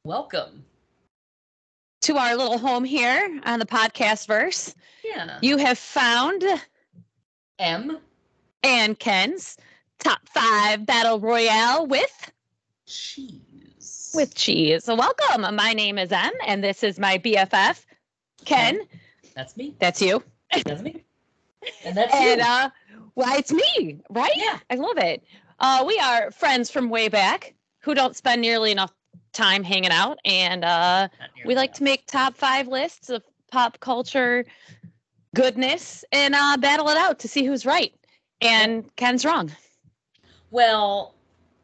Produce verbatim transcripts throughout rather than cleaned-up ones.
Welcome. To our little home here on the podcast verse. Yeah. You have found M and Ken's top five battle royale with cheese. With cheese. So welcome. My name is M, and this is my B F F, Ken. Ken. That's me. That's you. That's me. And that's and, you. uh, well, it's me, right? Yeah. I love it. Uh, we are friends from way back who don't spend nearly enough time hanging out, and uh, we like enough. to make top five lists of pop culture goodness and uh, battle it out to see who's right. And yeah. Ken's wrong. Well,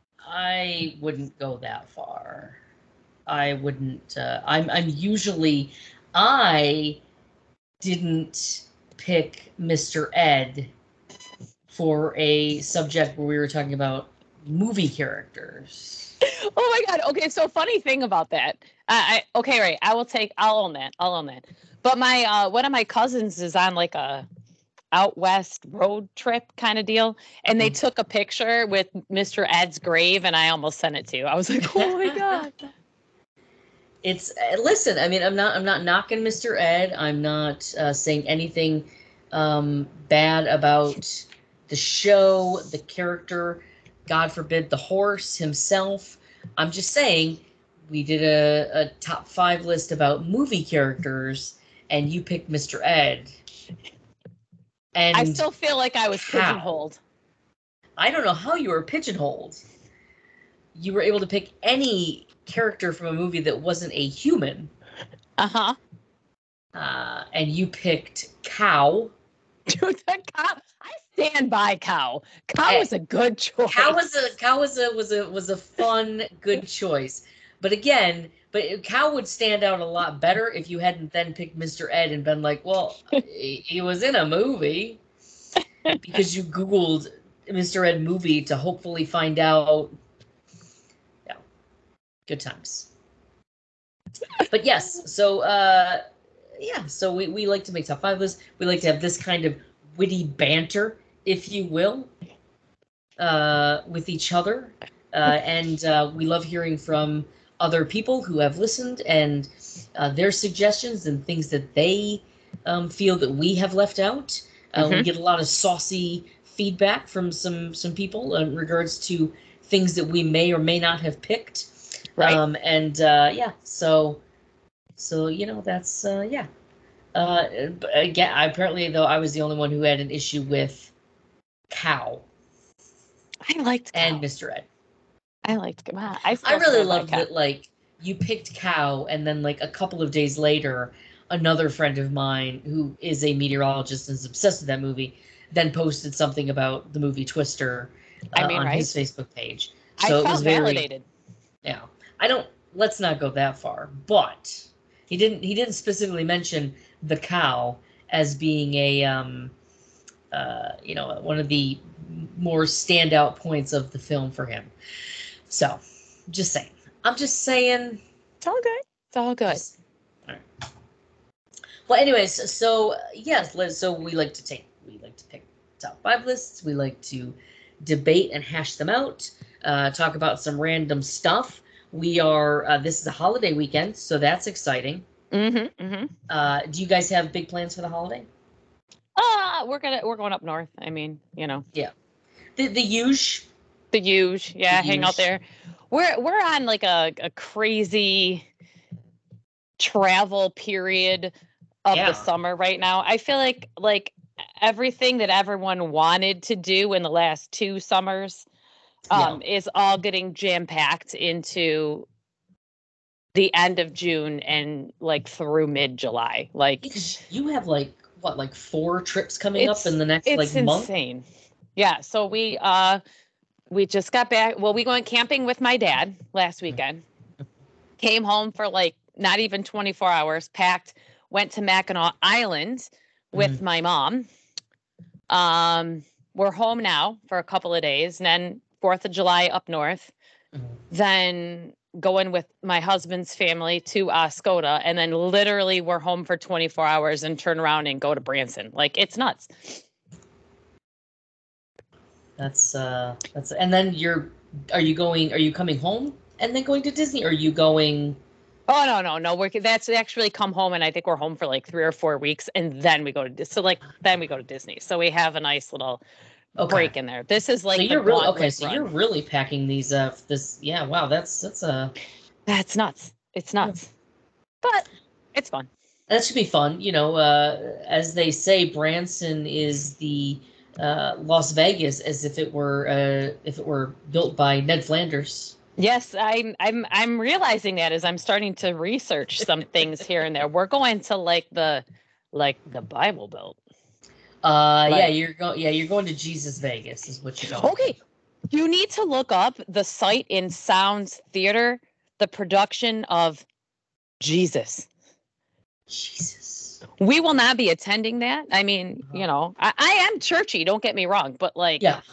I wouldn't go that far. I wouldn't. Uh, I'm. I'm usually. I didn't pick Mister Ed for a subject where we were talking about movie characters. Oh my God. Okay. So funny thing about that. Uh, I, okay. Right. I will take, I'll own that. I'll own that. But my, uh, one of my cousins is on like a out West road trip kind of deal. And they took a picture with Mister Ed's grave and I almost sent it to you. I was like, oh my God. It's listen, I mean, I'm not, I'm not knocking Mister Ed. I'm not uh, saying anything um, bad about the show, the character, God forbid, the horse himself. I'm just saying we did a, a top five list about movie characters and you picked Mister Ed. And I still feel like I was how? pigeonholed. I don't know how you were pigeonholed. You were able to pick any character from a movie that wasn't a human. Uh-huh. Uh, and you picked Cow. Dude, the cow. I stand by Cow. Cow was a good choice. Cow was a Cow was a was a was a fun, good choice. But again, but Cow would stand out a lot better if you hadn't then picked Mister Ed and been like, well, he, he was in a movie. Because you Googled Mister Ed movie to hopefully find out. Yeah. Good times. But yes, so uh yeah, so we, we like to make top five lists. We like to have this kind of witty banter, if you will, uh, with each other. Uh, and uh, we love hearing from other people who have listened and uh, their suggestions and things that they um, feel that we have left out. Uh, mm-hmm. We get a lot of saucy feedback from some, some people in regards to things that we may or may not have picked. Right. Um, and uh, yeah, so... So, you know, that's, uh, yeah. Uh, again, apparently, though, I was the only one who had an issue with Cow. I liked Cow. And Mister Ed. I liked Cow. Wow, I, I really loved that, like, you picked Cow, and then, like, a couple of days later, another friend of mine who is a meteorologist and is obsessed with that movie then posted something about the movie Twister uh, I mean, on right? his Facebook page. So I felt it was very, validated. Yeah. I don't, let's not go that far, but... He didn't. He didn't specifically mention the cow as being a, um, uh, you know, one of the more standout points of the film for him. So, just saying. I'm just saying. It's all good. It's all good. Just, all right. Well, anyways, so yes, so we like to take. We like to pick top five lists. We like to debate and hash them out. Uh, talk about some random stuff. We are, uh, this is a holiday weekend, so that's exciting. Mm-hmm, mm-hmm. Uh, do you guys have big plans for the holiday? Uh, we're gonna, we're going up north. I mean, you know. Yeah. The, the huge. The huge, yeah, the hang huge. out there. We're, we're on like a, a crazy travel period of yeah. the summer right now. I feel like, like everything that everyone wanted to do in the last two summers Um, yeah. is all getting jam-packed into the end of June and like through mid-July. Like you have like what, like four trips coming up in the next it's like month? It's insane. Yeah. So we uh we just got back. Well, we went camping with my dad last weekend. Came home for like not even twenty-four hours. Packed. Went to Mackinac Island with mm. my mom. Um, we're home now for a couple of days, and then Fourth of July up north, mm-hmm. then going with my husband's family to Oscoda, and then literally we're home for twenty-four hours and turn around and go to Branson. Like, it's nuts. That's uh, that's and then you're are you going? Are you coming home and then going to Disney? Or are you going Oh no, no, no. We're that's actually come home, and I think we're home for like three or four weeks, and then we go to Dis- so like then we go to Disney. So we have a nice little Okay. break in there. This is like So the you're really okay. gauntlet So run. you're really packing these. Uh, this. Yeah. Wow. That's that's uh That's nuts. It's nuts, but it's fun. That should be fun. You know, uh, as they say, Branson is the uh, Las Vegas, as if it were uh, if it were built by Ned Flanders. Yes, I'm I'm I'm realizing that as I'm starting to research some things here and there. We're going to like the like the Bible Belt. Uh, Like- yeah, you're going. Yeah, you're going to Jesus Vegas, is what you're going. Okay, you need to look up the Sight and Sounds Theater, the production of Jesus. Jesus. We will not be attending that. I mean, you know, I, I am churchy. Don't get me wrong, but like, Yeah,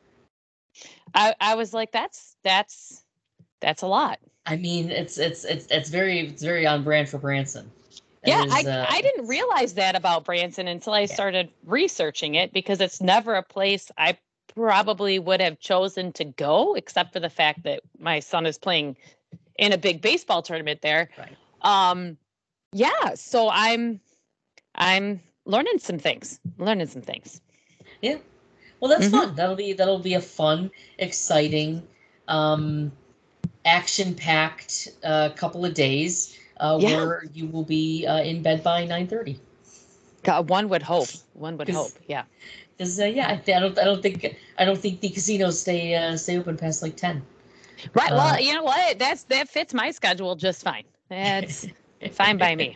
I I was like, that's that's that's a lot. I mean, it's it's it's it's very it's very on brand for Branson. That Yeah, is, I uh, I didn't realize that about Branson until I started researching it, because it's never a place I probably would have chosen to go, except for the fact that my son is playing in a big baseball tournament there. Right. Um, yeah, so I'm I'm learning some things. Learning some things. Yeah. Well, that's Mhm. fun. That'll be that'll be a fun, exciting, um, action-packed uh, couple of days uh, Yeah. where you will be uh, in bed by nine thirty. God, one would hope. One would 'Cause- hope. Yeah. Because uh, yeah, I, th- I don't I don't think I don't think the casinos stay uh, stay open past like ten. Right. Well, Uh, you know what? That's that fits my schedule just fine. That's fine by me.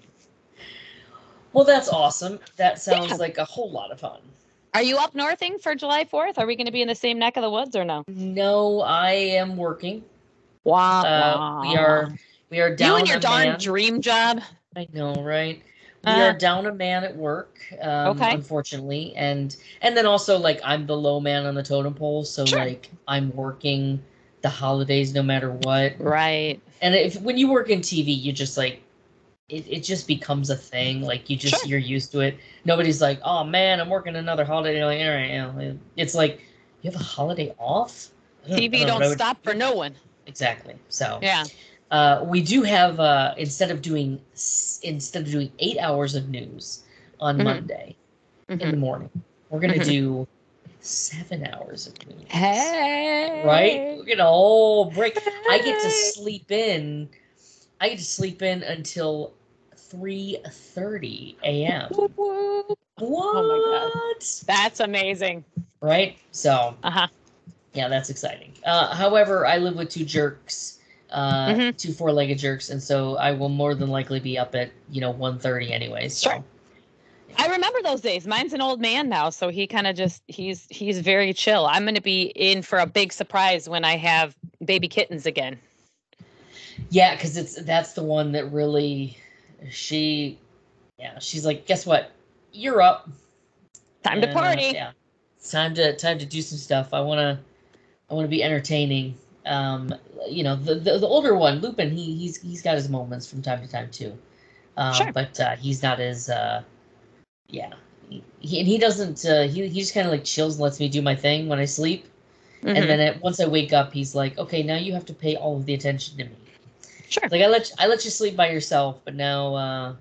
Well, that's awesome. That sounds Yeah. like a whole lot of fun. Are you up northing for July fourth? Are we going to be in the same neck of the woods or no? No, I am working. Wow. Uh, we are we are down You and your a darn man. dream job. I know, right? We Uh, are down a man at work, um, Okay. unfortunately, and and then also like I'm the low man on the totem pole, so Sure. like I'm working the holidays no matter what. Right. And if when you work in T V, you just like it, it just becomes a thing. Like you just Sure. you're used to it. Nobody's like, oh man, I'm working another holiday. You're like, all right, you know, it's like you have a holiday off. I don't- T I V don't know don't what I would- stop for no one. Exactly. So Yeah. uh, we do have uh, instead of doing s- instead of doing eight hours of news on Mhm. Monday in the Mhm. morning, we're gonna Mhm. do seven hours of news. Hey. Right? We're gonna all break. I get to Hey. sleep in. I get to sleep in until three thirty a.m. Whoop, whoop. What? Oh my That's amazing. Right? So Uh huh. yeah, that's exciting. Uh, however, I live with two jerks, uh, Mhm. two four-legged jerks, and so I will more than likely be up at you know one thirty anyway. So. Sure. I remember those days. Mine's an old man now, so he kind of just he's he's very chill. I'm going to be in for a big surprise when I have baby kittens again. Yeah, because it's that's the one that really, she, yeah, she's like, guess what? You're up. Time to And, uh, party. yeah, it's time to time to do some stuff. I wanna I wanna be entertaining. Um, you know, the, the the older one, Lupin, he he's he's got his moments from time to time too. Um, Sure. But uh, he's not as uh, yeah. He, he and he doesn't. Uh, he he just kind of like chills and lets me do my thing when I sleep. Mhm. And then it, once I wake up, he's like, okay, now you have to pay all of the attention to me. Sure. Like I let you, I let you sleep by yourself, but now uh,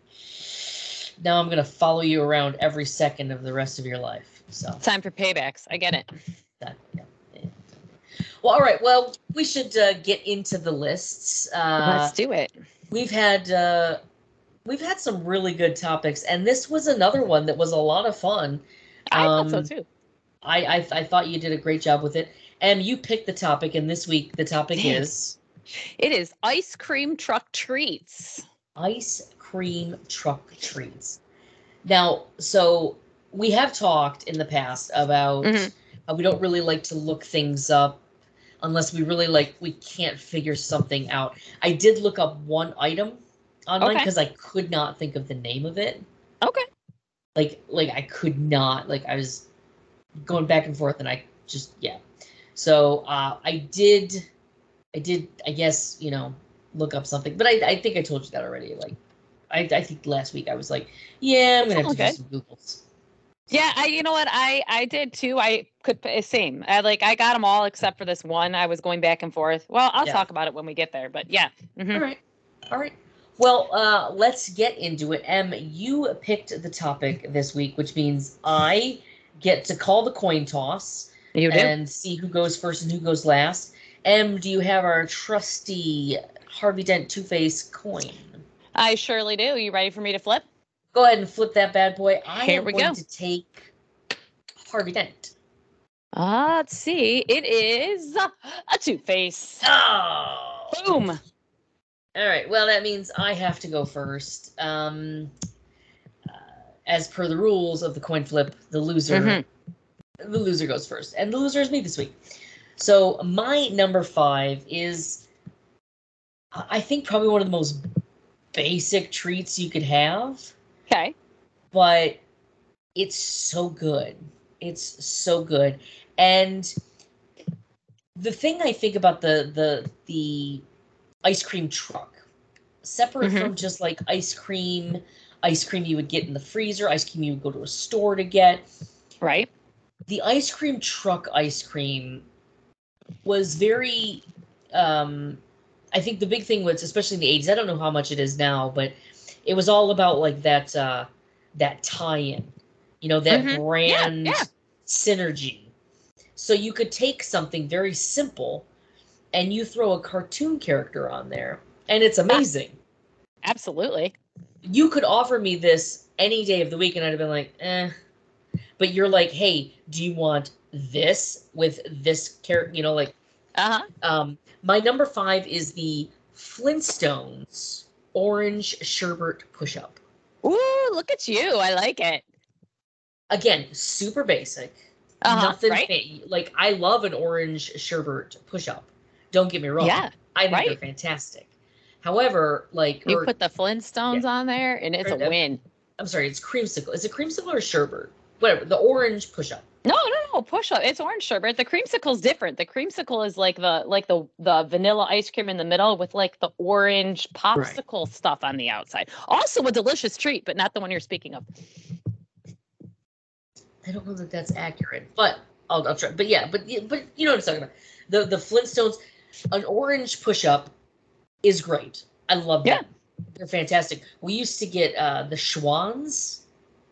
now I'm gonna follow you around every second of the rest of your life. So Time for paybacks. I get it. that, yeah, yeah. Well, all right. Well, we should uh, get into the lists. Uh, Let's do it. we've had uh, we've had some really good topics, and this was another one that was a lot of fun. I Um, thought so too. I, I I thought you did a great job with it, and you picked the topic. And this week, the topic Damn. is It is ice cream truck treats. ice cream truck treats. Now, so we have talked in the past about Mhm. how we don't really like to look things up unless we really like we can't figure something out. I did look up one item online Okay. because I could not think of the name of it. Okay. Like like I could not like I was going back and forth and I just yeah. So uh, I did I did I guess you know look up something, but I I think I told you that already. Like I I think last week I was like yeah I'm gonna have to Okay. do some Googles. Yeah, I you know what I I did too. I could p- same. I like I got them all except for this one. I was going back and forth. Well, I'll Yeah. talk about it when we get there. But yeah. Mhm. All right. All right. Well, uh, let's get into it. Em, you picked the topic this week, which means I get to call the coin toss You do. and see who goes first and who goes last. Em, do you have our trusty Harvey Dent Two-Face coin? I surely do. You ready for me to flip? Go ahead and flip that bad boy. I Here am we going go. to take Harvey Dent. Uh, let's see. It is a Two-Face. Oh! Boom. All right. Well, that means I have to go first. Um, uh, as per the rules of the coin flip, the loser, mm-hmm. the loser goes first, and the loser is me this week. So my number five is, I think, probably one of the most basic treats you could have. Okay. But it's so good. It's so good, and the thing I think about the the the ice cream truck, separate mm-hmm. from just like ice cream, ice cream you would get in the freezer, ice cream you would go to a store to get. Right. The ice cream truck ice cream was very, um, I think the big thing was, especially in the eighties, I don't know how much it is now, but it was all about like that, uh, that tie-in, you know, that mm-hmm. brand yeah, yeah. synergy. So you could take something very simple and you throw a cartoon character on there, and it's amazing. Absolutely. You could offer me this any day of the week, and I'd have been like, eh. But you're like, hey, do you want this with this character? You know, like, uh-huh. Um, my number five is the Flintstones Orange Sherbet Push-Up. Ooh, look at you. I like it. Again, super basic. Uh-huh, Nothing right? fa- like I love an orange sherbet push-up. Don't get me wrong. Yeah, I think right? they're fantastic. However, like you or, put the Flintstones yeah. on there, and it's or, a win. I'm sorry, it's creamsicle. Is it creamsicle or sherbet? Whatever. The orange push-up. No, no, no, push-up. It's orange sherbet. The creamsicle's different. The creamsicle is like the like the the vanilla ice cream in the middle with like the orange popsicle right. stuff on the outside. Also a delicious treat, but not the one you're speaking of. I don't know that that's accurate, but I'll, I'll try. But yeah, but but you know what I'm talking about. The the Flintstones, an orange push-up is great. I love them. Yeah. They're fantastic. We used to get uh, the Schwans.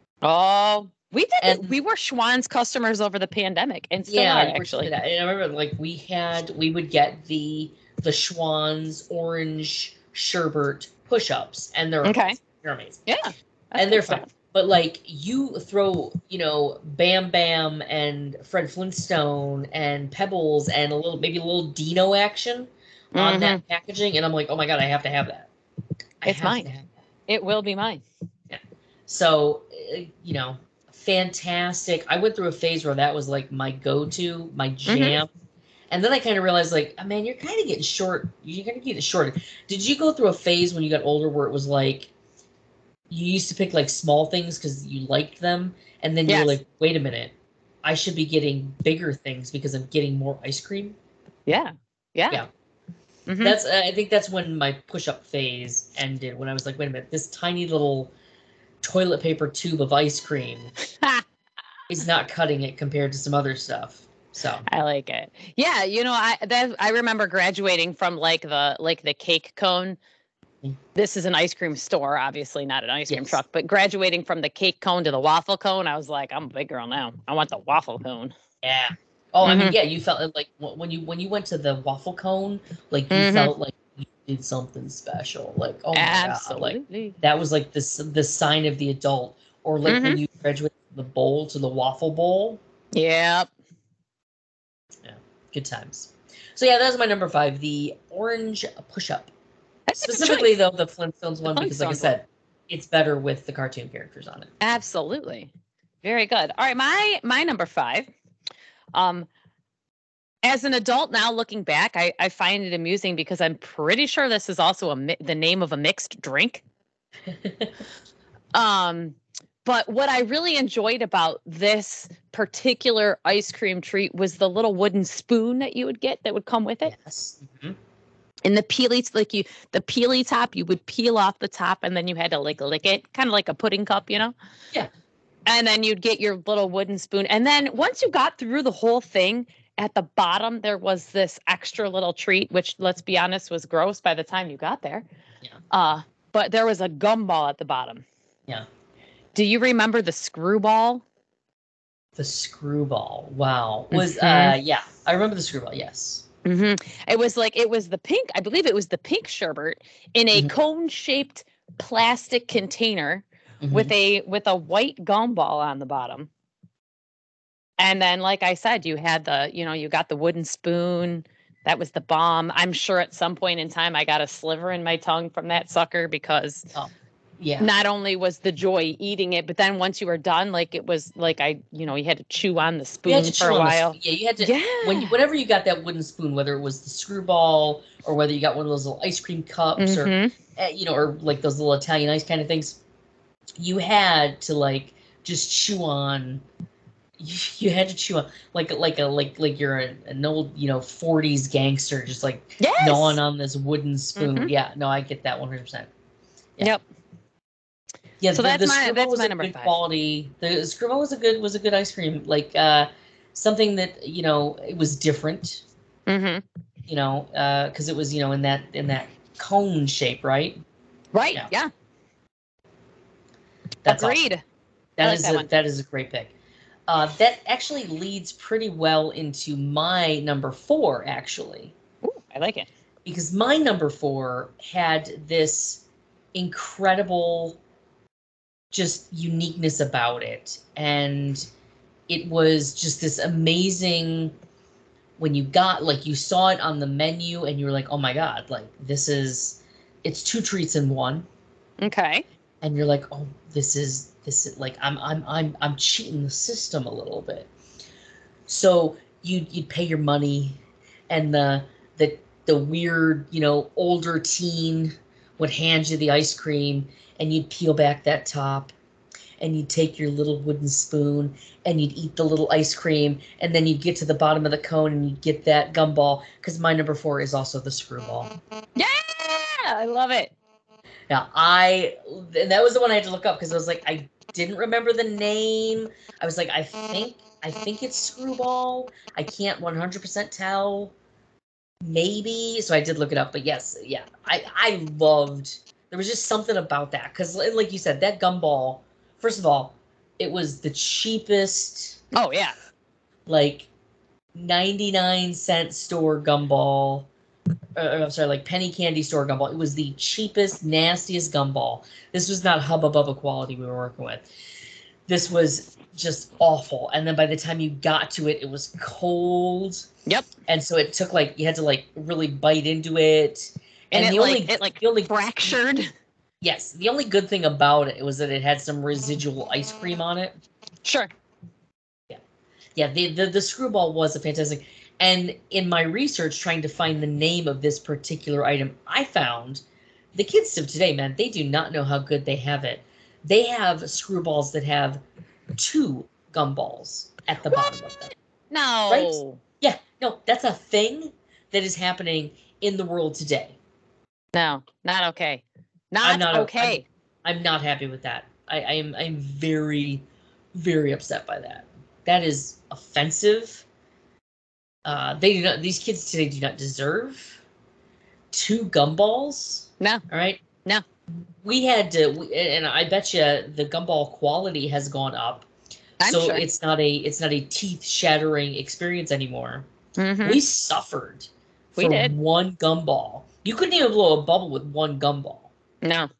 Oh, we did. And, we were Schwans customers over the pandemic, and still yeah, are actually. That. And I remember, like we had, we would get the the Schwans orange sherbet push-ups, and they're okay. amazing. They're amazing. Yeah, and they're fun. But like you throw, you know, Bam Bam and Fred Flintstone and Pebbles and a little, maybe a little Dino action mm-hmm. on that packaging, and I'm like, oh my god, I have to have that. I it's mine. That. It will be mine. Yeah. So, you know, fantastic. I went through a phase where that was like my go-to, my jam. Mm-hmm. And then I kind of realized, like, oh, man, you're kind of getting short. You're going to get short. Did you go through a phase when you got older where it was like, you used to pick like small things because you liked them, and then yes. you were like, wait a minute, I should be getting bigger things because I'm getting more ice cream? Yeah. Yeah. Yeah. Mm-hmm. That's, uh, I think that's when my push-up phase ended, when I was like, wait a minute, this tiny little toilet paper tube of ice cream is not cutting it compared to some other stuff. So I like it. Yeah, you know, I that I remember graduating from like the like the cake cone. This is an ice cream store, obviously not an ice cream yes. truck, but graduating from the cake cone to the waffle cone, I was like, I'm a big girl now. I want the waffle cone. Yeah. Oh, mm-hmm. I mean, yeah, you felt like when you when you went to the waffle cone, like you mm-hmm. felt like you did something special. Like, oh my Absolutely. god, like that was like this the sign of the adult. Or like mm-hmm. when you graduated from the bowl to the waffle bowl. Yep. Yeah, good times. So yeah, that was my number five, the orange push-up. That's Specifically, though, the Flintstones one, because like I said, it's better with the cartoon characters on it. Absolutely. Very good. All right, my my number five. Um, as an adult now, looking back, I, I find it amusing because I'm pretty sure this is also a the name of a mixed drink. um, but what I really enjoyed about this particular ice cream treat was the little wooden spoon that you would get that would come with it. Yes. Mm-hmm. And the peely, like you, the peely top, you would peel off the top and then you had to like lick it, kind of like a pudding cup, you know? Yeah. And then you'd get your little wooden spoon. And then once you got through the whole thing at the bottom there was this extra little treat, which let's be honest was gross by the time you got there. Yeah. Uh, but there was a gumball at the bottom. Yeah. Do you remember the screwball? The screwball. Wow. Was Mhm. uh yeah, I remember the screwball, yes. hmm It was like it was the pink. I believe it was the pink sherbet in a Mhm. cone-shaped plastic container Mhm. with a with a white gumball on the bottom. And then, like I said, you had the, you know, you got the wooden spoon. That was the bomb. I'm sure at some point in time I got a sliver in my tongue from that sucker because Oh, yeah. not only was the joy eating it, but then once you were done, like it was like I, you know, you had to chew on the You had spoon to for chew a on the while. spoon. Yeah, you had to when you Yeah. whenever you got that wooden spoon, whether it was the screwball or whether you got one of those little ice cream cups or hmm uh, you know, or like those little Italian ice kind of things, you had to like just chew on. You, you had to chew on like like a like like you're a, an old you know forties gangster just like gnawing Yes. on this wooden spoon. hmm Yeah, no, I get that one hundred percent. Yeah. Yep. Yeah, So the, that's the my screwball that's was my a number good five. quality. The screwball was a good was a good ice cream. Like uh, something that you know it was different. hmm You know, because it was you know in that in that cone shape, right? Right. Yeah, Yeah. that's Agreed. awesome. I That like is that a one. that is a great pick. Uh, that actually leads pretty well into my number four, actually, Ooh, I like it. because my number four had this incredible just uniqueness about it, and it was just this amazing when you got like you saw it on the menu and you were like, oh my god, like this is it's two treats in one, Okay. and you're like, oh, this is this is like I'm I'm I'm I'm cheating the system a little bit. So you you'd pay your money, and the the the weird you know older teen would hand you the ice cream, and you'd peel back that top, and you'd take your little wooden spoon, and you'd eat the little ice cream, and then you'd get to the bottom of the cone and you'd get that gumball. Because my number four is also the screwball. Yeah, I love it. Now I and that was the one I had to look up because I was like I didn't remember the name. I was like I think I think it's screwball. I can't one hundred percent tell. Maybe so I did look it up, but yes, yeah, I I loved. There was just something about that because, like you said, that gumball. First of all, it was the cheapest, Oh yeah. like ninety-nine cent store gumball. Uh, I'm sorry, like penny candy store gumball. It was the cheapest, nastiest gumball. This was not Hubba Bubba quality we were working with. This was just awful. And then by the time you got to it, it was cold. Yep. And so it took like you had to like really bite into it. And, And, it the like only it like the only fractured. yes, the only good thing about it was that it had some residual ice cream on it. Sure. Yeah. Yeah, the the, the screwball was a fantastic. And in my research trying to find the name of this particular item, I found the kids of today, man, they do not know how good they have it. They have screwballs that have two gumballs at the bottom of them. Right? No. Yeah, no, that's a thing that is happening in the world today. No, not okay. Not, I'm not okay. I'm, I'm not happy with that. I, I am I'm very, very upset by that. That is offensive. Uh, they do not. These kids today do not deserve two gumballs. No. All right. No. We had to, we, and I bet you the gumball quality has gone up. I'm so sure. it's not a it's not a teeth shattering experience anymore. Mhm. We suffered We for did. one gumball. You couldn't even blow a bubble with one gumball. No.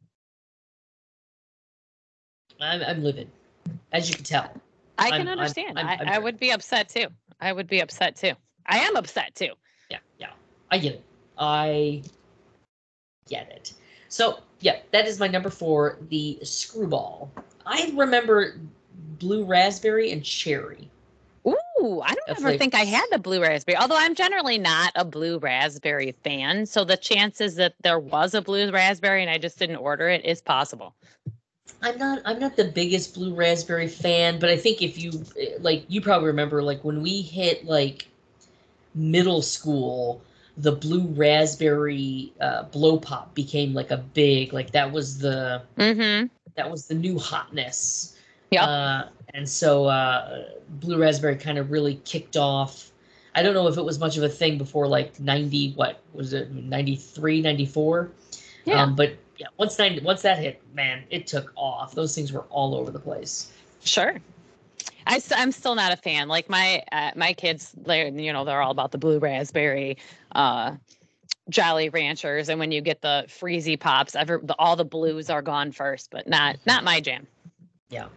I'm, I'm livid, as you can tell. I I'm- can I'm- understand. I'm- I, I'm I very- would be upset too. I would be upset too. I am upset too. Yeah, yeah, I get it. I get it. So yeah, that is my number four, the screwball. I remember blue raspberry and cherry. Ooh, I don't That's ever like- think I had the blue raspberry. Although I'm generally not a blue raspberry fan, so the chances that there was a blue raspberry and I just didn't order it is possible. I'm not I'm not the biggest blue raspberry fan, but I think if you like you probably remember like when we hit like middle school, the blue raspberry uh, blow pop became like a big like that was the Mm-hmm. that was the new hotness. Yep. Uh, and so uh, blue raspberry kind of really kicked off I don't know if it was much of a thing before like ninety, what was it, ninety-three, ninety-four? Yeah. Um, but yeah, once ninety, once that hit, man, it took off. Those things were all over the place. Sure. I, I'm still not a fan. Like my uh, my kids, they're, you know, they're all about the blue raspberry, uh, Jolly Ranchers, and when you get the Freezy Pops, ever the, all the blues are gone first, but not not my jam. Yeah.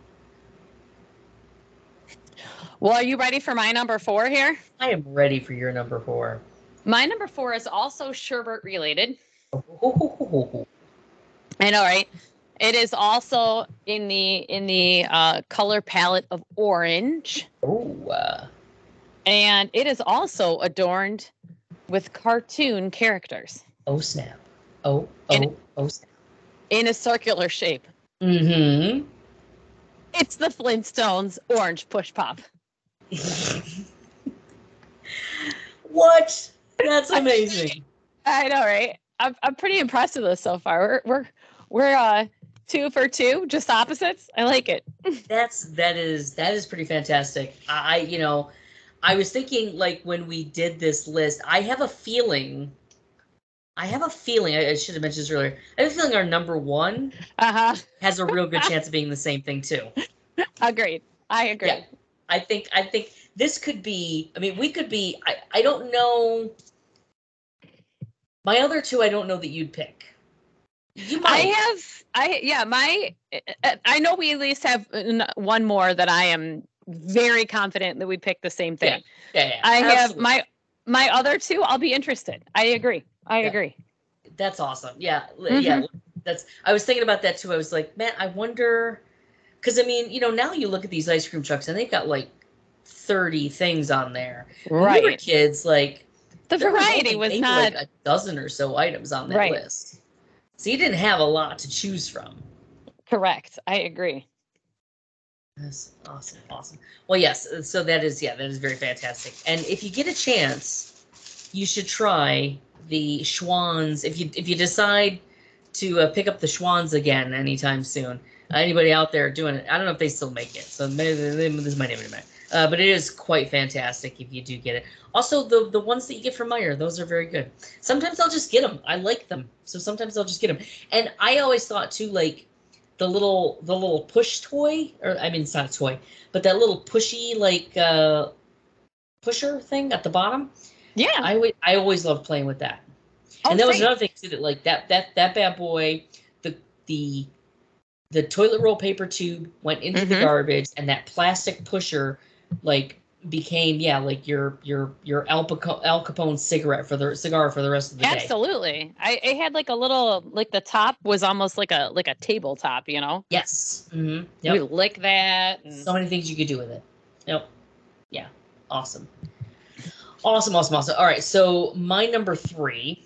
Well, are you ready for my number four here? I am ready for your number four. My number four is also sherbet related. Oh. I know, right? It is also in the in the uh, color palette of orange. Oh. Uh, and it is also adorned with cartoon characters. Oh snap! Oh oh in, oh snap! In a circular shape. Mm-hmm. It's the Flintstones Orange Push Pop. What? That's amazing. I know, right? I'm I'm pretty impressed with this so far. We're we're we're uh two for two, just opposites. I like it. That's that is that is pretty fantastic. I you know, I was thinking like when we did this list, I have a feeling. I have a feeling. I, I should have mentioned this earlier. I have a feeling our number one uh-huh. has a real good chance of being the same thing too. Agreed. I agree. Yeah, I think I think this could be. I mean, we could be. I I don't know. My other two, I don't know that you'd pick. You might. I have, I yeah, my, I know we at least have one more that I am very confident that we pick the same thing. Yeah, yeah, yeah, I absolutely. have my my other two. I'll be interested. I agree. I yeah. agree. That's awesome. Yeah, mm-hmm. yeah. That's. I was thinking about that too. I was like, man, I wonder, because I mean, you know, now you look at these ice cream trucks and they've got like thirty things on there. Right. When we were kids, like. The variety was, was not like a dozen or so items on that right. list. So you didn't have a lot to choose from. Correct. I agree. That's awesome. Awesome. Well, yes. So that is, yeah, that is very fantastic. And if you get a chance, you should try the Schwans. If you, if you decide to uh, pick up the Schwans again anytime soon, uh, anybody out there doing it, I don't know if they still make it. So maybe this might even matter. Uh, but it is quite fantastic if you do get it. Also, the the ones that you get from Meijer, those are very good. Sometimes I'll just get them. I like them, so sometimes I'll just get them. And I always thought too, like the little the little push toy, or I mean, it's not a toy, but that little pushy like uh, pusher thing at the bottom. Yeah, I would. I always loved playing with that. Oh, and that great. was another thing too, that like that that that bad boy, the the the toilet roll paper tube went into mm-hmm. the garbage, and that plastic pusher like became yeah like your your your Al Capone, Al Capone cigarette for the cigar for the rest of the Absolutely. day. Absolutely. I it had like a little like the top was almost like a like a tabletop, you know. Yes. Mm-hmm. Yep. We lick that. And... So many things you could do with it. Yep. Yeah. Awesome. Awesome. Awesome. Awesome. All right. So my number three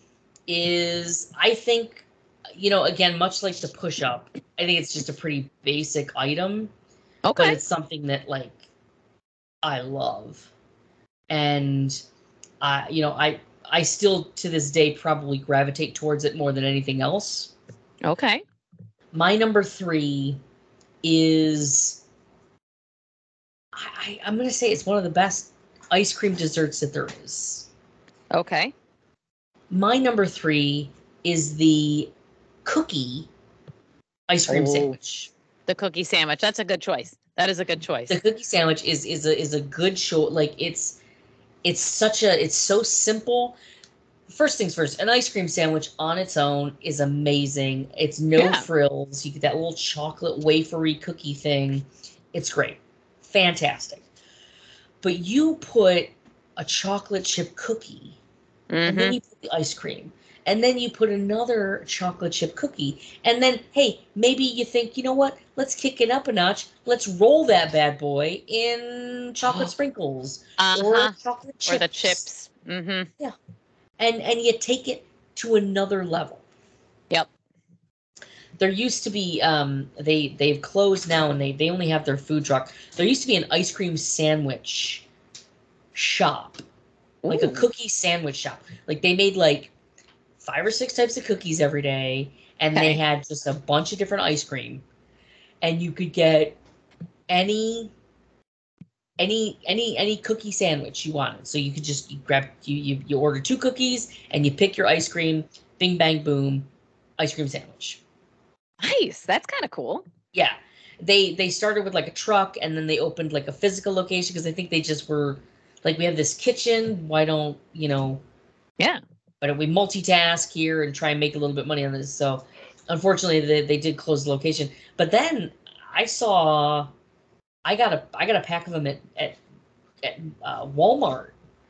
is I think you know again much like the push up. I think it's just a pretty basic item. Okay. But it's something that like. I love, and I, you know, I, I still to this day probably gravitate towards it more than anything else. Okay. My number three is, I, I'm going to say it's one of the best ice cream desserts that there is. Okay. My number three is the cookie ice cream oh, sandwich. The cookie sandwich. That's a good choice. That is a good choice. The cookie sandwich is is a is a good show. Like it's it's such a it's so simple. First things first, an ice cream sandwich on its own is amazing. It's no yeah. frills. You get that little chocolate wafery cookie thing. It's great. Fantastic. But you put a chocolate chip cookie mm-hmm. and then you put the ice cream. And then you put another chocolate chip cookie. And then, hey, maybe you think, you know what? Let's kick it up a notch. Let's roll that bad boy in chocolate sprinkles uh-huh. or chocolate chips. Or the chips. Mm-hmm. Yeah. And and you take it to another level. Yep. There used to be, um, they, they've closed now and they, they only have their food truck. There used to be an ice cream sandwich shop. Ooh. Like a cookie sandwich shop. Like they made like five or six types of cookies every day, and okay. they had just a bunch of different ice cream, and you could get any any any any cookie sandwich you wanted. So you could just you grab you, you you order two cookies and you pick your ice cream. Bing bang boom, ice cream sandwich. Nice. That's kind of cool. Yeah, they they started with like a truck and then they opened like a physical location because I think they just were like, we have this kitchen. Why don't you know? Yeah. Why don't we multitask here and try and make a little bit money on this? So unfortunately, they they did close the location. But then I saw. I got a I got a pack of them at at, at uh, Walmart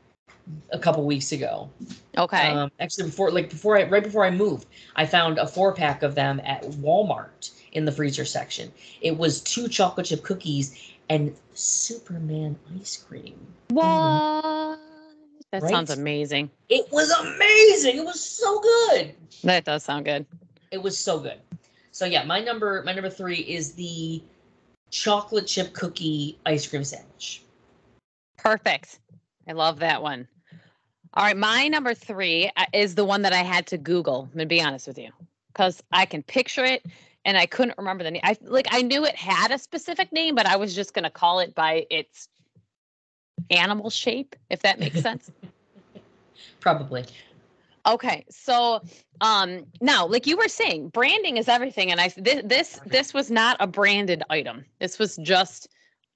a couple weeks ago. Okay. Um, actually, before like before I right before I moved, I found a four pack of them at Walmart in the freezer section. It was two chocolate chip cookies and Superman ice cream. What? Mm-hmm. That Right? sounds amazing. It was amazing. It was so good. That does sound good. It was so good. So yeah, my number my number three is the chocolate chip cookie ice cream sandwich. Perfect. I love that one. All right, my number three is the one that I had to Google. I'm gonna be honest with you, because I can picture it and I couldn't remember the name. I like I knew it had a specific name, but I was just gonna call it by its animal shape, if that makes sense. Probably. Okay, so um now, like you were saying, branding is everything, and I this this this was not a branded item. This was just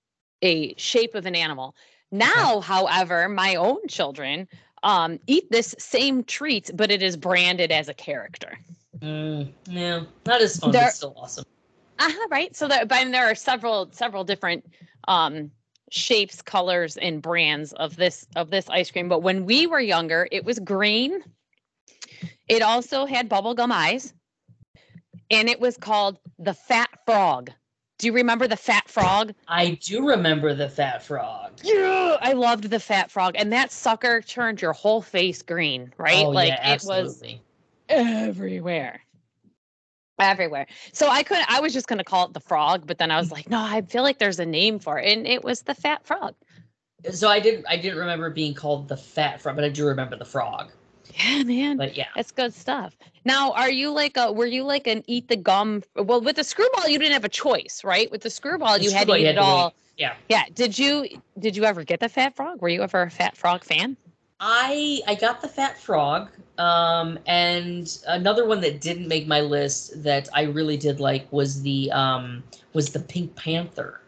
a shape of an animal. Now, okay. However, my own children um eat this same treat, but it is branded as a character. Mm, yeah, not as fun, there, but still awesome. Uh-huh, right. So there, but there are several several different um shapes, colors, and brands of this of this ice cream. But when we were younger, it was green. It also had bubblegum eyes, and it was called the Fat Frog. Do you remember the Fat Frog? I do remember the Fat Frog. Yeah, I loved the Fat Frog, and that sucker turned your whole face green, right? Oh, like yeah, absolutely. It was everywhere. Everywhere. So I couldn't, I was just going to call it the frog, but then I was like, no, I feel like there's a name for it. And it was the Fat Frog. So I didn't, I didn't remember it being called the Fat Frog, but I do remember the frog. Yeah, man. But yeah, it's good stuff. Now, are you like a, were you like an eat the gum? Well, with the screwball, you didn't have a choice, right? With the screwball, the you screwball, had to eat had it to all. Wait. Yeah. Yeah. Did you, did you ever get the Fat Frog? Were you ever a Fat Frog fan? I, I got the Fat Frog. Um, and another one that didn't make my list that I really did like was the, um, was the Pink Panther.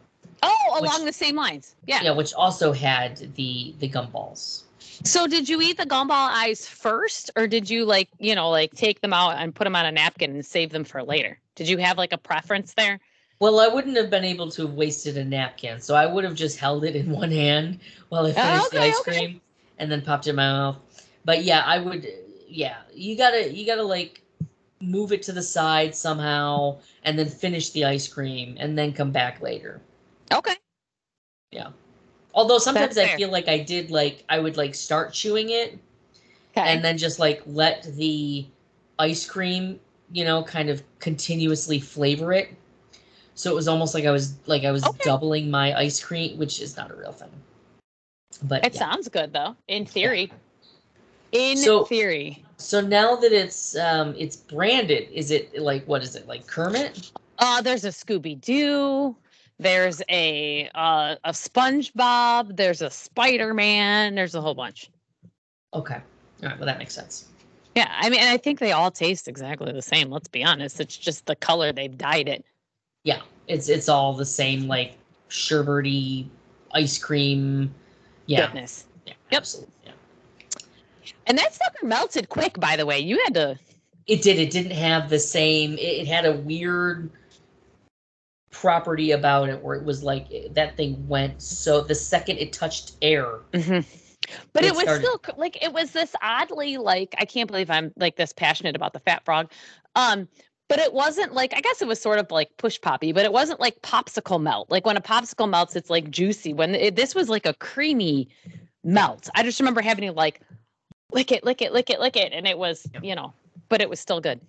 Oh, along which, the same lines. Yeah. Yeah. Which also had the, the gumballs. So did you eat the gumball eyes first, or did you like, you know, like take them out and put them on a napkin and save them for later? Did you have like a preference there? Well, I wouldn't have been able to have wasted a napkin, so I would have just held it in one hand while I finished oh, okay, the ice okay. cream and then popped it in my mouth. But yeah, I would, yeah, you gotta, you gotta like move it to the side somehow and then finish the ice cream and then come back later. Okay. Yeah. Although sometimes I feel like I did like, I would like start chewing it okay. and then just like let the ice cream, you know, kind of continuously flavor it. So it was almost like I was like I was okay. doubling my ice cream, which is not a real thing. But it yeah. sounds good though, in theory. Yeah. In so, theory. So now that it's um it's branded, is it like what is it like Kermit? Uh there's a Scooby-Doo. There's a uh, a SpongeBob. There's a Spider-Man. There's a whole bunch. Okay. All right. Well, that makes sense. Yeah. I mean, I think they all taste exactly the same. Let's be honest. It's just the color they've dyed it. Yeah. It's it's all the same, like sherbety ice cream. Yeah. Goodness. Yeah. Yep. Absolutely. Yeah. And that sucker melted quick, by the way. You had to. It did. It didn't have the same. It, it had a weird property about it where it was like that thing went so the second it touched air mm-hmm. but it, it was started. Still like it was this oddly like I can't believe I'm like this passionate about the Fat Frog um but it wasn't like I guess it was sort of like push poppy, but it wasn't like popsicle melt. Like when a popsicle melts it's like juicy. When it, this was like a creamy melt. I just remember having to like lick it lick it lick it lick it and it was you know but it was still good.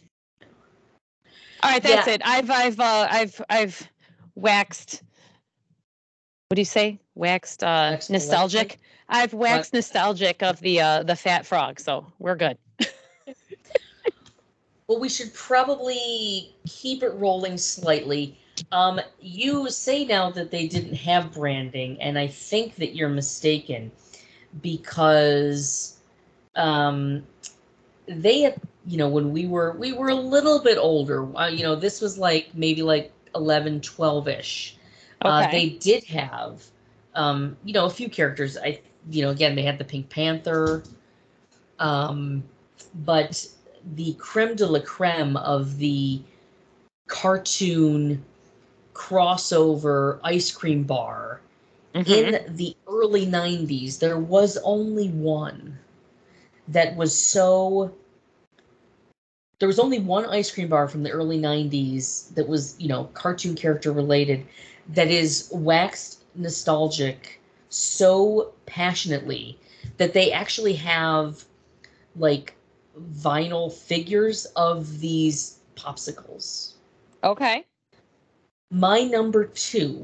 All right, that's yeah. it. I've I've uh, I've I've waxed. What do you say? Waxed uh, waxed nostalgic. Electric? I've waxed what? nostalgic of the uh, the Fat Frog, so we're good. Well, we should probably keep it rolling slightly. Um, you say now that they didn't have branding, and I think that you're mistaken because um, they had, you know, when we were we were a little bit older, uh, you know, this was like maybe like eleven, twelve-ish. Uh, Okay. they did have, um, you know, a few characters. I, you know, again, they had the Pink Panther, um, but the creme de la creme of the cartoon crossover ice cream bar Mm-hmm. in the early nineties, there was only one that was so. There was only one ice cream bar from the early nineties that was, you know, cartoon character related, that is waxed nostalgic so passionately that they actually have like vinyl figures of these popsicles. Okay. My number two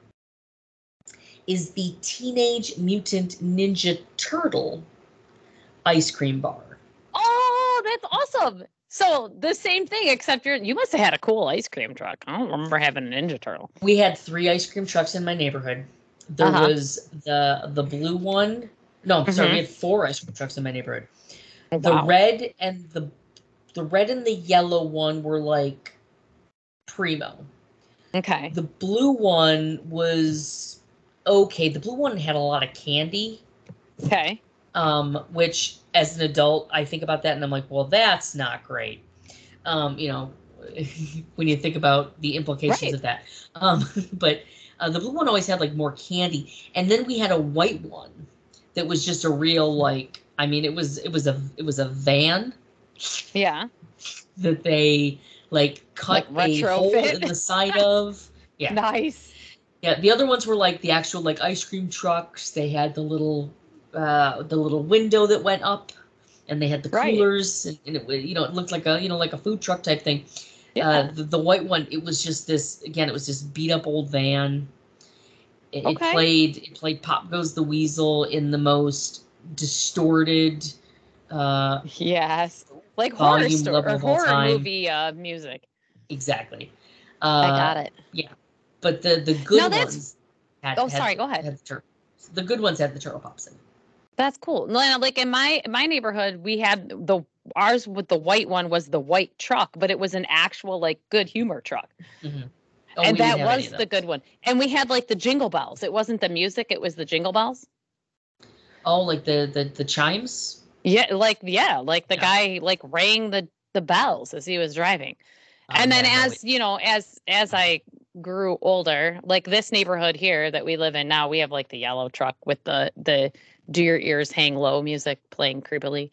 is the Teenage Mutant Ninja Turtle ice cream bar. Oh, that's awesome. So the same thing, except you're you must have had a cool ice cream truck. I don't remember having a Ninja Turtle. We had three ice cream trucks in my neighborhood. There Uh-huh. was the the blue one. No, I'm sorry, we Mhm. had four ice cream trucks in my neighborhood. Oh, The wow. red and the the red and the yellow one were like primo. Okay. The blue one was okay. The blue one had a lot of candy. Okay. Um, which as an adult, I think about that and I'm like, well, that's not great. Um, you know, when you think about the implications Right. of that. Um, but uh, the blue one always had like more candy, and then we had a white one that was just a real like. I mean, it was it was a it was a van Yeah. that they like cut Like a hole in retrofit. the side of. Yeah, Nice. yeah. The other ones were like the actual like ice cream trucks. They had the little uh, the little window that went up, and they had the Right. coolers, and, and it wa- you know it looked like a you know like a food truck type thing. Uh, Yeah. the, the white one, it was just this again. It was this beat up old van. It, it Okay. played it played Pop Goes the Weasel in the most distorted uh, Yes. Like horror volume story level or of all horror time. movie uh music. Exactly. I Uh, got it. yeah, but the the No, good that's ones had oh had sorry, go ahead. had the turtles. The good ones had the turtle pops in. That's cool. No, no, like in my my neighborhood, we had the ours with the white one was the white truck, but it was an actual like good humor truck. Mm-hmm. Oh, And we didn't that have any of was the good those. one. And we had like the jingle bells. It wasn't the music, it was the jingle bells. Oh, like the the the chimes. Yeah, like yeah, like the Yeah. guy like rang the the bells as he was driving. Oh And then yeah, no. We, as, you know, as as I grew older, like this neighborhood here that we live in now, we have like the yellow truck with the the do your ears hang low music playing creepily.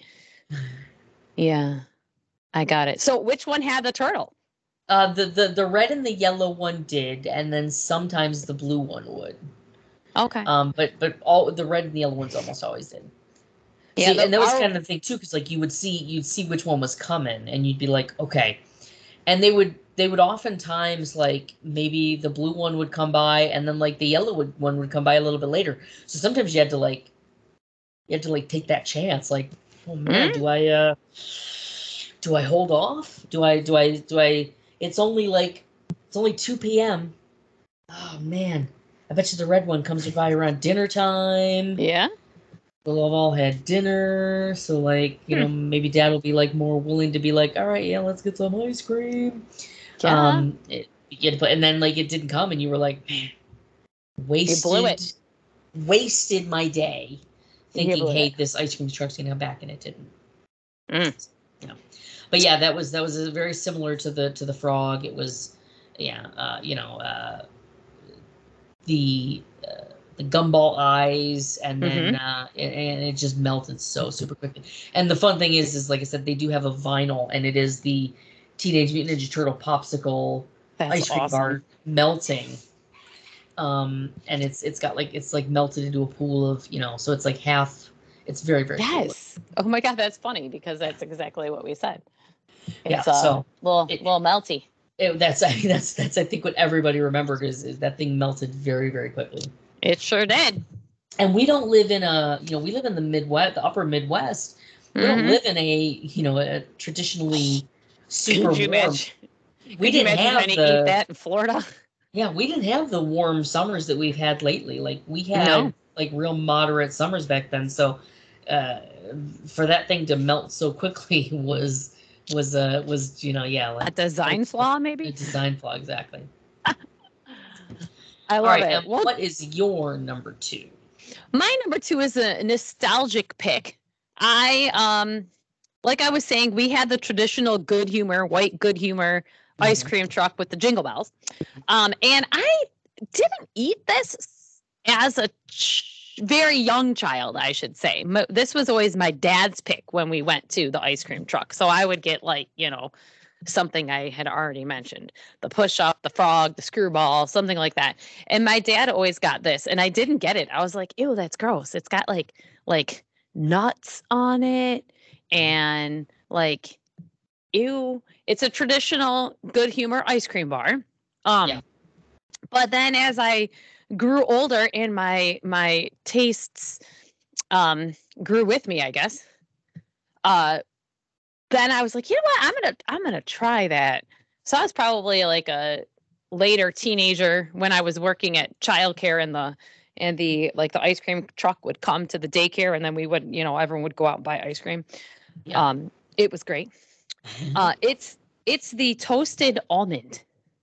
Yeah, I got it. So which one had the turtle? Uh, the, the the red and the yellow one did, and then sometimes the blue one would. Okay. Um, but but all the red and the yellow ones almost always did. Yeah, See, the and that was our kind of the thing too, because like you would see you'd see which one was coming, and you'd be like, okay. And they would they would oftentimes like maybe the blue one would come by, and then like the yellow would, one would come by a little bit later. So sometimes you had to like you had to like take that chance, like, oh man, mm, do I uh do I hold off? Do I do I do I? It's only like it's only two p m. Oh man, I bet you the red one comes by around dinner time. yeah. We'll have all had dinner, so like you Hmm. know maybe Dad will be like more willing to be like, all right, yeah, let's get some ice cream. Yeah. Um, it, yeah, but and then like it didn't come, and you were like, man, You blew wasted, it. wasted my day, You thinking, blew hey, it. this ice cream truck's gonna come back, and it didn't. Mm. You know, but yeah, that was that was very similar to the to the frog. It was, yeah, uh, you know, uh, the uh, the gumball eyes, and then Mm-hmm. uh, and, and it just melted so super quickly. And the fun thing is, is like I said, they do have a vinyl, and it is the Teenage Mutant Ninja Turtle popsicle That's ice cream awesome. bar melting. Um, and it's it's got like it's like melted into a pool of you know, so it's like half. It's very very cool. Yes. Oh my God, that's funny because that's exactly what we said. Yeah, It's a uh, so little it, little melty. it that's I mean, that's that's I think what everybody remembered is, is that thing melted very very quickly. It sure did. And we don't live in a you know we live in the Midwest, the upper Midwest. We don't Mm-hmm. live in a you know a traditionally super Could you warm. imagine? We Could you didn't imagine trying have to eat the that in Florida? Yeah, we didn't have the warm summers that we've had lately. Like we No, had like real moderate summers back then. So uh, for that thing to melt so quickly was was uh was you know yeah a like design like flaw a maybe. design flaw exactly. I All love right, it. now Well, what is your number two? my number two is a nostalgic pick. I um like I was saying, we had the traditional Good Humor, white Good Humor ice Mhm. cream truck with the jingle bells. Um, and I didn't eat this as a ch- very young child, I should say. Mo- This was always my dad's pick when we went to the ice cream truck. So I would get like, you know, something I had already mentioned, the push up, the frog, the screwball, something like that. And my dad always got this and I didn't get it. I was like, ew, that's gross. It's got like like nuts on it and like ew. It's a traditional Good Humor ice cream bar. Yeah. Um, but then as I grew older and my my tastes um grew with me, I guess. Uh then I was like, you know what? I'm gonna I'm gonna try that. So I was probably like a later teenager when I was working at childcare and the and the like the ice cream truck would come to the daycare and then we would, you know, everyone would go out and buy ice cream. Yeah. Um, it was great. Uh it's it's the toasted almond.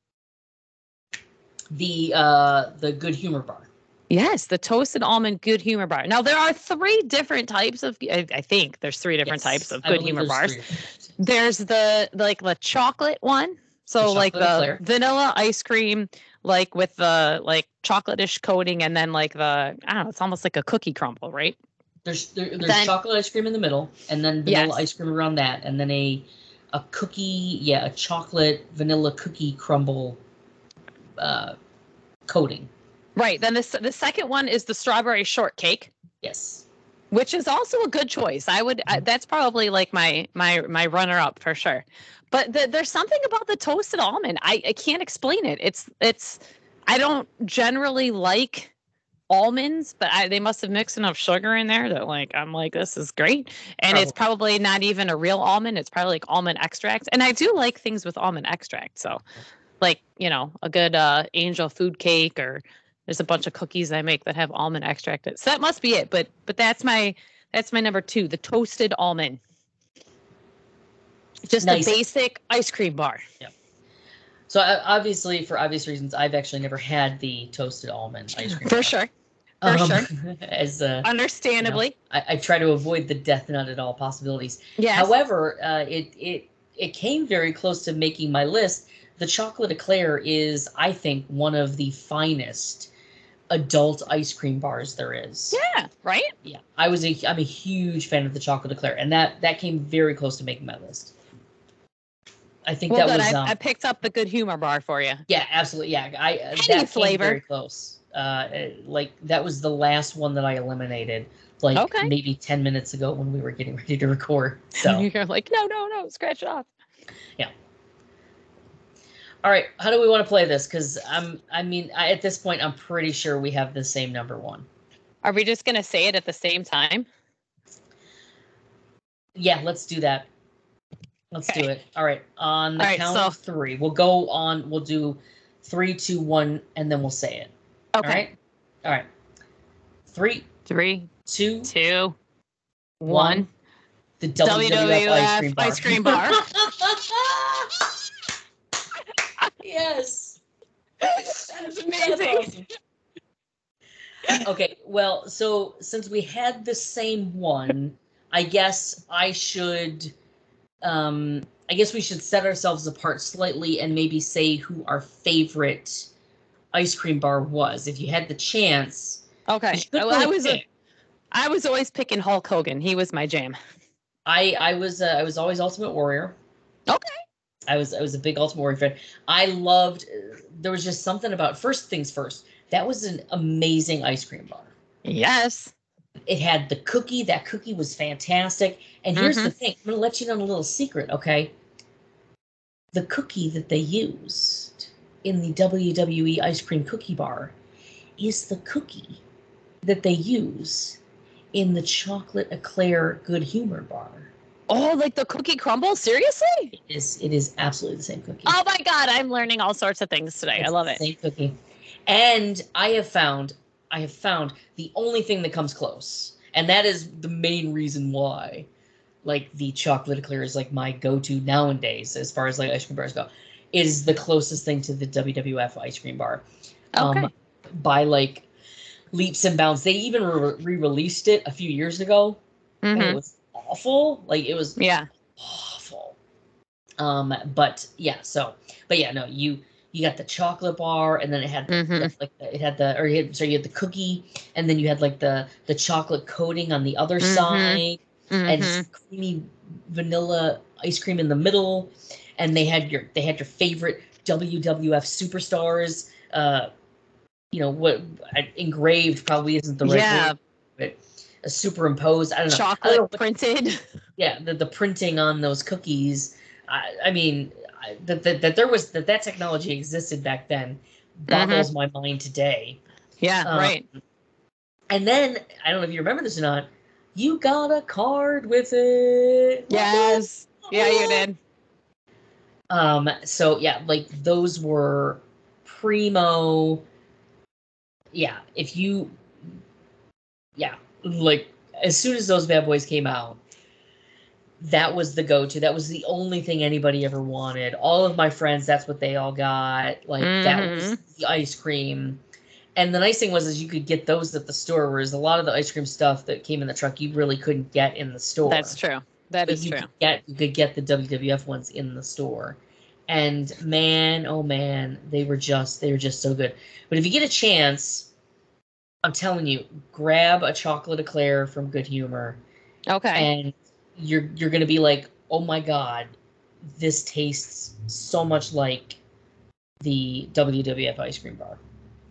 the uh the Good Humor bar. Yes, the toasted almond good humor bar. Now there are three different types of I, I think there's three different types Yes, of I good believe humor there's bars. three different types. There's the like the chocolate one. The So like chocolate the eclair. vanilla ice cream, like with the like chocolate-ish coating, and then like the I don't know, it's almost like a cookie crumble, right? There's there, there's Then chocolate ice cream in the middle, and then vanilla yes, ice cream around that, and then a a cookie, yeah, a chocolate vanilla cookie crumble uh, coating. right. Then this the second one is the strawberry shortcake, Yes. which is also a good choice. I would I, that's probably like my my my runner up for sure. But the, there's something about the toasted almond. I, I can't explain it. It's it's I don't generally like almonds, but I, they must have mixed enough sugar in there that like I'm like this is great. And it's Probably. probably not even a real almond. It's probably like almond extract. And I do like things with almond extract. So like, you know, a good uh, angel food cake or there's a bunch of cookies I make that have almond extract. So that must be it. But but that's my that's my number two, the toasted almond. Just a Nice. basic ice cream bar. Yeah. So uh, obviously, for obvious reasons, I've actually never had the toasted almond ice cream For bar. sure. For Um, sure. as uh, you know, Understandably. I, I try to avoid the death nut at all possibilities. Yes. However, uh, it it it came very close to making my list. The chocolate eclair is, I think, one of the finest adult ice cream bars there is. Yeah, right? Yeah, I was a I'm a huge fan of the chocolate eclair, and that that came very close to making my list. I think Well, that good. was I, um I picked up the good humor bar for you. yeah, absolutely, yeah. I uh, Any that came flavor. very close. Uh, uh, like that was the last one that I eliminated, like Okay. maybe ten minutes ago when we were getting ready to record. So You're like, no, no, no, scratch it off. yeah. All right, how do we want to play this? Because I'm, I mean, I, at this point, I'm pretty sure we have the same number one. Are we just gonna say it at the same time? Yeah, let's do that. Let's Okay. do it. All right, on the All right, count so- of three, we'll go on. We'll do three, two, one, and then we'll say it. Okay. All right. All right. Three, Three, two, two, one. one. The W W F, ice cream bar. Ice cream bar. Yes. That's amazing. That's awesome. Okay, well, so since we had the same one, I guess I should um I guess we should set ourselves apart slightly and maybe say who our favorite ice cream bar was. If you had the chance. Okay. Well, I was a, I was always picking Hulk Hogan. He was my jam. I I was uh, I was always Ultimate Warrior. Okay. I was I was a big Ultimate Warrior fan. I loved. There was just something about first things first. That was an amazing ice cream bar. Yes. It had the cookie. That cookie was fantastic. And here's Mhm. the thing. I'm gonna let you know a little secret, okay? The cookie that they used in the W W E ice cream cookie bar is the cookie that they use in the chocolate eclair good humor bar. Oh, like the cookie crumble? Seriously? It is, it is absolutely the same cookie. Oh my God, I'm learning all sorts of things today. It's I love the it. same cookie. And I have found, I have found the only thing that comes close, and that is the main reason why, like, the chocolate eclair is like my go-to nowadays as far as like ice cream bars go, is the closest thing to the W W F ice cream bar. Okay. Um, by like leaps and bounds. They even re-released it a few years ago, mm-hmm. and it was awful. Like it was yeah awful. Um, but yeah, so but yeah, no, you you got the chocolate bar, and then it had mm-hmm. the, like it had the or you had, sorry, you had the cookie, and then you had like the the chocolate coating on the other mm-hmm. side, mm-hmm. and just creamy vanilla ice cream in the middle, and they had your they had your favorite W W F superstars. Uh, you know what? Engraved probably isn't the right yeah. word, but a superimposed. I don't know. Chocolate I don't know, printed. Yeah, the the printing on those cookies. I, I mean, I, that, that that there was that that technology existed back then boggles mm-hmm. my mind today. Yeah, um, right. And then I don't know if you remember this or not. You got a card with it. Yes. Yeah, you did. Um. So yeah, like those were primo. Yeah, if you, yeah, like as soon as those bad boys came out, that was the go-to. That was the only thing anybody ever wanted. All of my friends, that's what they all got. Like mm-hmm. that was the ice cream. And the nice thing was is you could get those at the store, whereas a lot of the ice cream stuff that came in the truck you really couldn't get in the store. That's true. That but is you true. Could get, you could get the W W F ones in the store. And man, oh man, they were just they were just so good. But if you get a chance, I'm telling you, grab a chocolate eclair from Good Humor. Okay. And you're you're gonna be like, oh my God, this tastes so much like the W W F ice cream bar.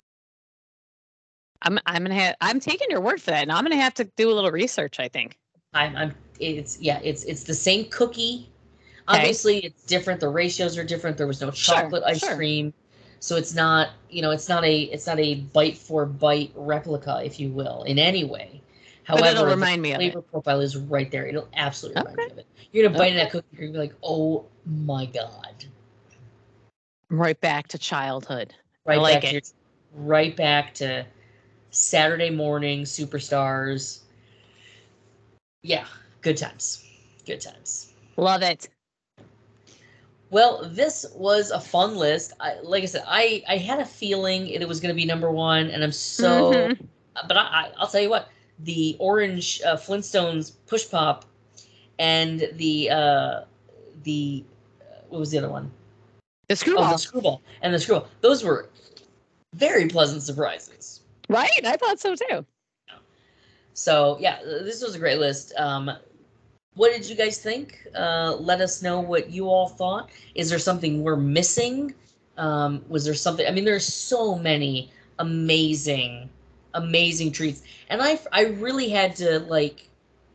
I'm I'm gonna have I'm taking your word for that, and I'm gonna have to do a little research, I think. I'm I'm it's yeah, it's it's the same cookie. Okay. Obviously it's different, the ratios are different. There was no chocolate sure, ice sure. cream. So it's not, you know, it's not a it's not a bite for bite replica, if you will, in any way. However, but it'll remind me of it. The flavor profile is right there. It'll absolutely okay. remind you of it. You're gonna bite okay. into that cookie, you're gonna be like, oh my God. Right back to childhood. Right I like back it. To your, right back to Saturday morning superstars. Yeah, good times. Good times. Love it. Well, this was a fun list. I, like I said, I, I had a feeling it was going to be number one, and I'm so. Mm-hmm. But I, I, I'll tell you what, the orange uh, Flintstones push pop, and the uh, the uh, what was the other one? The screwball. Oh, the screwball and the screwball. Those were very pleasant surprises. Right, I thought so too. So yeah, this was a great list. Um, What did you guys think? Uh, let us know what you all thought. Is there something we're missing? Um, was there something? I mean, there's so many amazing, amazing treats, and I, I really had to like,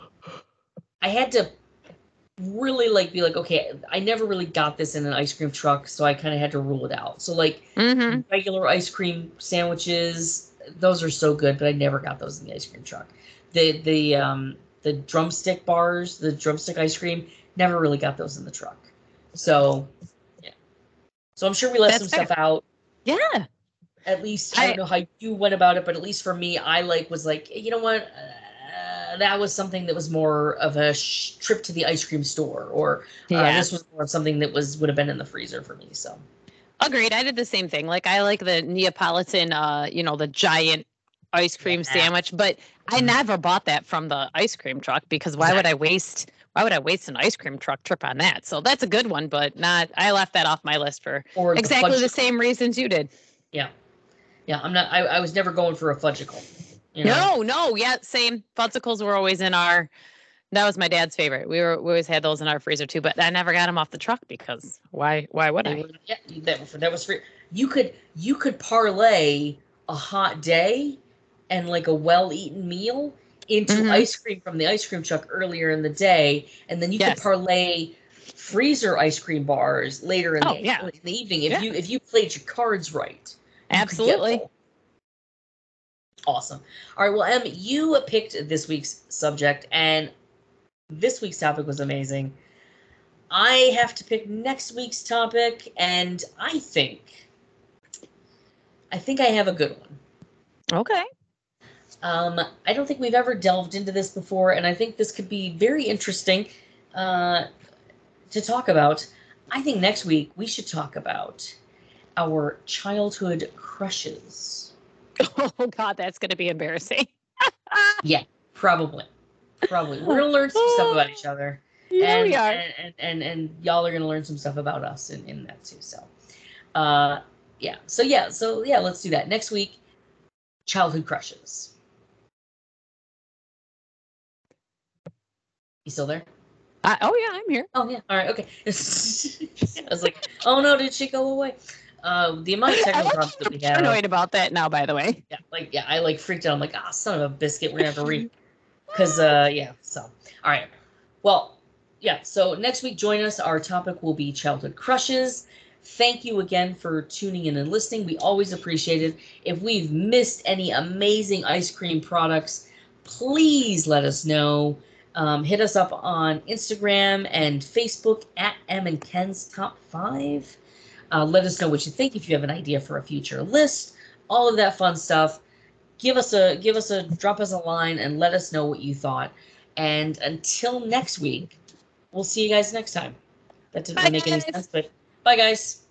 I had to really like be like, okay, I never really got this in an ice cream truck, so I kind of had to rule it out. So like mm-hmm. regular ice cream sandwiches, those are so good, but I never got those in the ice cream truck. The the um. The drumstick bars, the drumstick ice cream, never really got those in the truck. So, yeah. So I'm sure we left That's some fair. stuff out. Yeah. At least, I, I don't know how you went about it, but at least for me, I like was like, you know what? Uh, that was something that was more of a sh- trip to the ice cream store, or uh, yeah. this was more of something that was would have been in the freezer for me. So, agreed. I did the same thing. Like I like the Neapolitan, uh, you know, the giant ice cream yeah. sandwich, but I never bought that from the ice cream truck because why exactly. would I waste why would I waste an ice cream truck trip on that? So that's a good one, but not I left that off my list for or exactly the, the same reasons you did. Yeah. Yeah, I'm not I, I was never going for a fudgicle. You know? No, no, yeah, same. Fudgicles were always in our that was my dad's favorite. We were we always had those in our freezer too, but I never got them off the truck because why why would they I? Were, yeah, that, that was free. You could you could parlay a hot day and like a well-eaten meal into mm-hmm. ice cream from the ice cream truck earlier in the day, and then you yes. could parlay freezer ice cream bars later in, oh, the, yeah. in the evening if yeah. you if you played your cards right. Absolutely. Awesome. All right, well, Em, you picked this week's subject, and This week's topic was amazing. I have to pick next week's topic, and I think, I think I have a good one. Okay. Um, I don't think we've ever delved into this before, and I think this could be very interesting uh, to talk about. I think next week we should talk about our childhood crushes. Oh God, that's going to be embarrassing. Yeah, probably. Probably. We're going to learn some stuff about each other. Yeah, and, we are. And, and, and, and y'all are going to learn some stuff about us in, in that too. So, uh, yeah. So, yeah. So, yeah, let's do that. Next week, childhood crushes. You still there? Uh, oh, yeah, I'm here. Oh, yeah. All right. Okay. I was like, oh, no, did she go away? Uh, the amount of technical problems that we I'm have. annoyed about that now, by the way. Yeah, like, yeah, I like freaked out. I'm like, ah, oh, son of a biscuit. We're going to have to read. Because, uh, yeah, so. All right. Well, yeah, so next week, join us. Our topic will be childhood crushes. Thank you again for tuning in and listening. We always appreciate it. If we've missed any amazing ice cream products, please let us know. Um, hit us up on Instagram and Facebook at Em and Ken's Top five. Uh, let us know what you think. If you have an idea for a future list, all of that fun stuff. Give us a give us a drop us a line and let us know what you thought. And until next week, we'll see you guys next time. That didn't Bye, make any guys. sense, but bye guys.